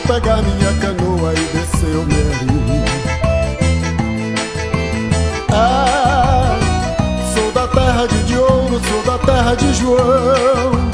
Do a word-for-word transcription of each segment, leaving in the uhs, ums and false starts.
pegar minha canoa e descer o Merim. Ah, sou da terra de Diouro, sou da terra de João.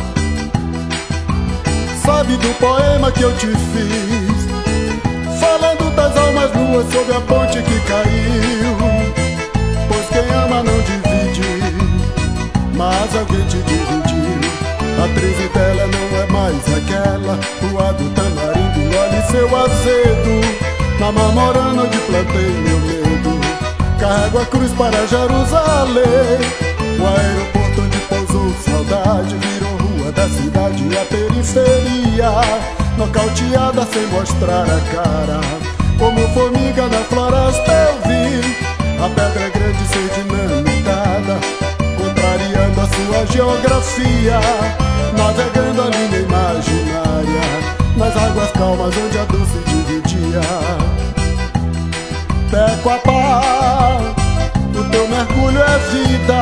Sabe do poema que eu te fiz, falando das almas nuas sob a ponte que caiu? Pois quem ama não divide, mas alguém te dividiu. A crise dela não é mais aquela, rua do Tamarindo, engole seu azedo. Na Mamorana onde plantei meu medo, carrego a cruz para Jerusalém. O aeroporto onde pousou saudade virou rua da cidade e a periferia, nocauteada sem mostrar a cara. Como formiga na floresta eu vi a pedra grande ser dinamitada, contrariando a sua geografia, navegando a linha imaginária nas águas calmas onde a dor se dividia. Tecoapá, o teu mergulho é vida.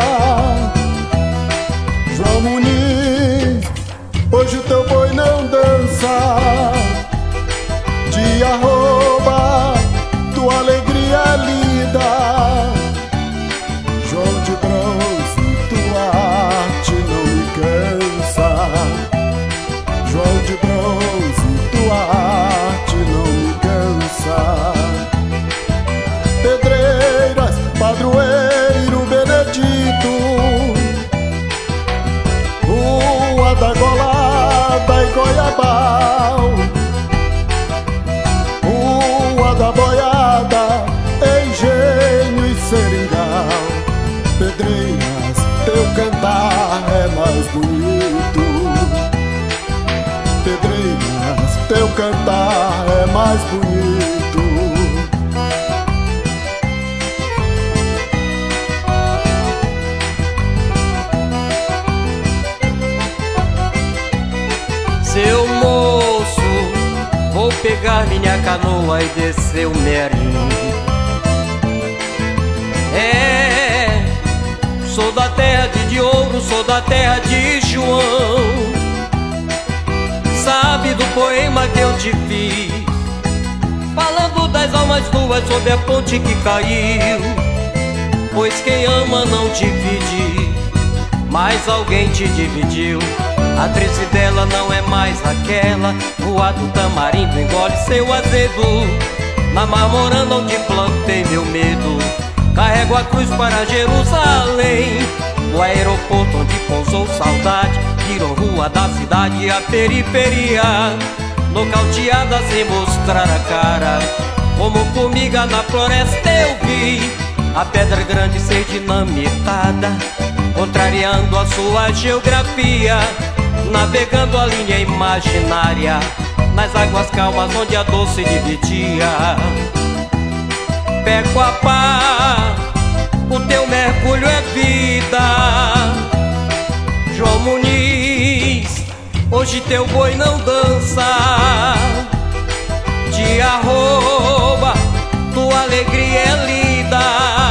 João Muniz, hoje o teu boi não dança. De arroba, tua alegria é lida. João de bronze, tua arte não me cansa. João de bronze, tua arte não me cansa. Pedreiras, Padroeiro Benedito, Rua da Golada e Goiabal, Rua da Boiada, Engenho e Seringal. Pedreiras, teu cantar é mais bonito. Pedreiras, teu cantar é mais bonito. Seu moço, vou pegar minha canoa e descer o Merim. É, sou da terra de Diouro, sou da terra de João. Sabe do poema que eu te fiz, falando das almas nuas sob a ponte que caiu? Pois quem ama não divide, mas alguém te dividiu. A crise dela não é mais aquela, rua do Tamarindo engole seu azedo. Na Mamorana onde plantei meu medo, carrego a cruz para Jerusalém. O aeroporto onde pousou saudade virou rua da cidade e a periferia, nocauteada sem mostrar a cara. Como formiga na floresta eu vi a pedra grande ser dinamitada, contrariando a sua geografia, navegando a linha imaginária nas águas calmas onde a dor se dividia. Tecoapá, o teu mergulho é vida. João Muniz, hoje teu boi não dança. De arroba, tua alegria é lida.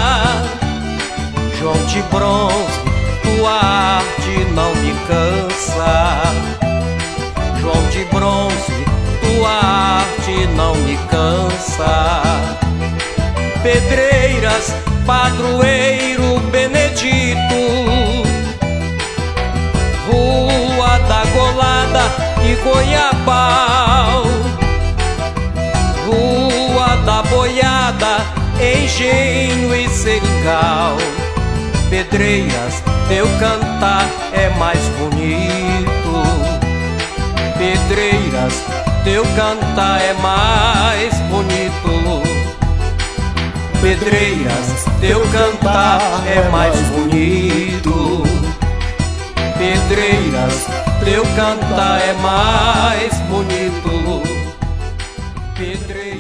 João de bronze, tua arte não me cansa. João de bronze, tua arte não me cansa. Pedreiras, Padroeiro Benedito, Rua da Golada e Goiabal, Rua da Boiada, Engenho e Seringal. Pedreiras, teu cantar é mais bonito. Pedreiras, teu cantar é mais bonito. Pedreiras, teu cantar é mais bonito. Pedreiras, teu cantar é mais bonito. Pedreiras